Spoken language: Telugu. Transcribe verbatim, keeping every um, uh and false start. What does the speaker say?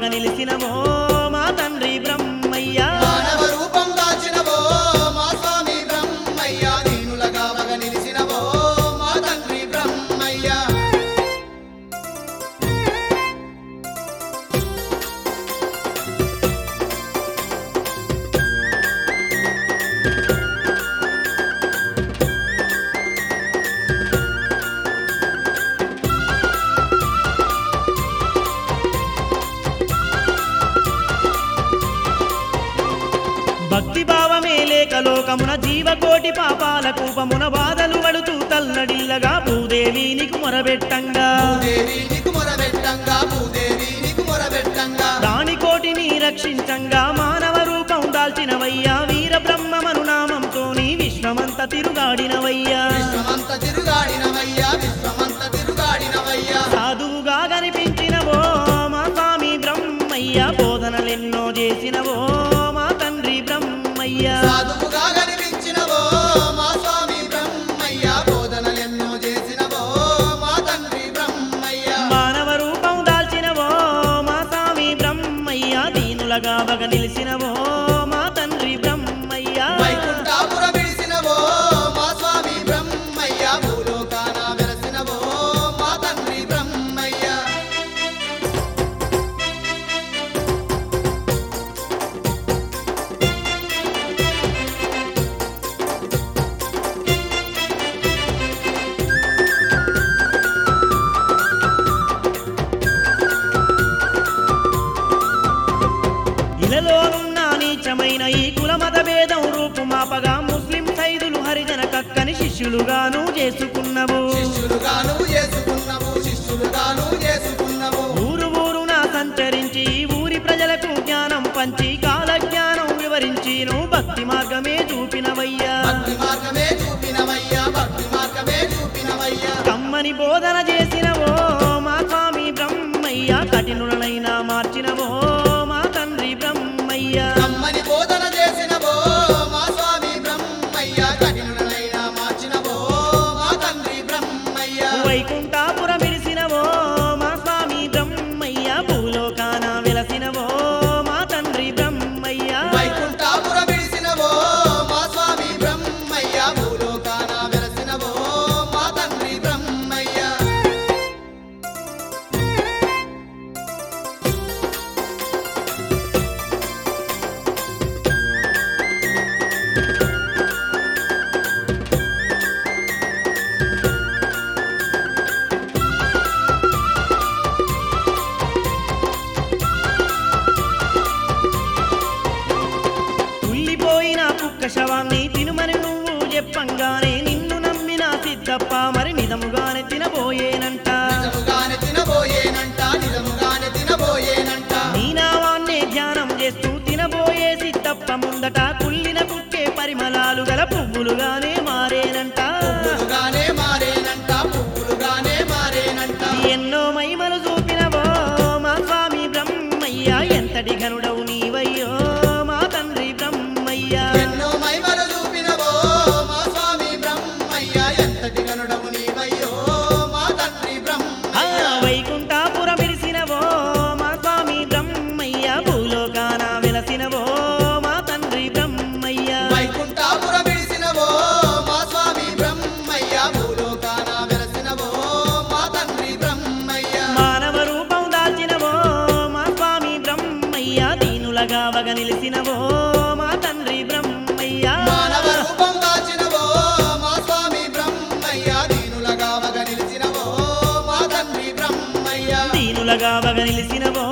నిలిసినవో మా తండ్రి బ్రహ్మయ్య మానవ రూపం దాల్చినవో మా స్వామి బ్రహ్మయ్య దీనులగా వగ నిలిసినవో మా తండ్రి బ్రహ్మయ్య భక్తి భావమే లేక లోకమున జీవకోటి పాపాల కూపమున బాధలు పడుతూ తల్లడిల్లగా భూదేవి నీకు మొరబెట్టంగా భూదేవి నీకు మొరబెట్టంగా భూదేవి నీకు మొరబెట్టంగా దానికోటిని రక్షించంగా మానవ రూపం దాల్చినవయ్యా వీర బ్రహ్మమను నామంతోని విశ్వమంత తిరుగాడినవయ్యా విశ్వమంత తిరుగాడినవయ్యా విశ్వమంత తిరుగాడినవయ్యా సాధువుగా కనిపించినవో మా స్వామి బ్రహ్మయ్య బోధనలెన్నో చేసినవో మా తండ్రి బ్రహ్మయ్య సాధువుగా కనిపించినవో మా స్వామి బ్రహ్మయ్య బోధనలెన్నో చేసినవో మా తండ్రి బ్రహ్మయ్య మానవ రూపం దాల్చినవో మా స్వామి బ్రహ్మయ్య దీనులగా వగ నిలిసినవో మా తండ్రి బ్రహ్మయ్య వైకుంఠాపుర విడిసినవో మా స్వామి బ్రహ్మయ్య భూలోకాన వెలసినవో మా తండ్రి బ్రహ్మయ్య ఇలలోనున్న నీచమైన ఈ కులమత భేదం రూపుమాపగా ముస్లిం సైదులు హరిజన కక్కని శిష్యులుగాను చేసుకున్నవు శిష్యులుగాను చేసుకున్నవు శిష్యులుగాను చేసుకున్నవు ఊరు ఊరున సంచరించి ఊరి ప్రజలకు జ్ఞానం పంచి కాల జ్ఞానం వివరించి నువ్వు భక్తి మార్గమే చూపినవయ్యా భక్తి మార్గమే చూపినవయ్యా భక్తి మార్గమే చూపినవయ్యా కమ్మని బోధన చేసినవో మా స్వామి బ్రహ్మయ్య కఠినులనైనా మార్చినవో మా తండ్రి బ్రహ్మయ్య కమ్మని బోధన చేసినవో మా స్వామి బ్రహ్మయ్య కఠినులనైనా మార్చినవో మా తండ్రి బ్రహ్మయ్య వైకుంఠాపుర విడిసినవో మా స్వామి బ్రహ్మయ్య భూలోకాన వెలసినవో మా తండ్రి బ్రహ్మయ్య వైకుంఠాపుర విడిసినవో మా స్వామి బ్రహ్మయ్య భూలోకాన వెలసినవో మా తండ్రి బ్రహ్మయ్య కుళ్ళిపోయిన కుక్క శవాన్ని తినుమని నువ్వు చెప్పంగానే నిన్ను నమ్మిన సిద్ధప్ప మరి నిజముగానే తినబోయేనంట నిజముగానే తినబోయేనంట నిజముగానే తినబోయేనంట నీ నామాన్నే ధ్యానం చేస్తూ తినబోయే సిద్ధప్ప ముందట కుళ్ళిన కుక్కే పరిమళాలు గల పువ్వులుగానే మారేనంట పువ్వులుగానే మారేనంట పువ్వులుగానే మారేనంట ఎన్నో మహిమలు చూపినవో మా స్వామి బ్రహ్మయ్య ఎంతటి ఘనుడవు నీవయ్యో మా తండ్రి బ్రహ్మయ్య ఎన్నో మహిమలు చూపినవో మా స్వామి బ్రహ్మయ్య ఎంతటి గనుడవు నీవయ్యో మా తండ్రి ఆ బ్రహ్మయ్య వైకుంఠాపుర విడిసినవో మా స్వామి బ్రహ్మయ్య భూలోకాన వెలసినవో మా తండ్రి బ్రహ్మయ్య వైకుంఠాపుర విడిసినవో మా స్వామి బ్రహ్మయ్య భూలోకాన వెలసినవో మా తండ్రి బ్రహ్మయ్య మానవ రూపం దాల్చినవో మా స్వామి బ్రహ్మయ్య దీనులగా వగ నిలిసినవో మా తండ్రి బ్రహ్మయ్య మానవ రూపం దాచినవో మా స్వామి బ్రహ్మయ్య దీనులగా వగ నిలిచినవో మా తండ్రి బ్రహ్మయ్య దీనులగా వగ నిలిసినవో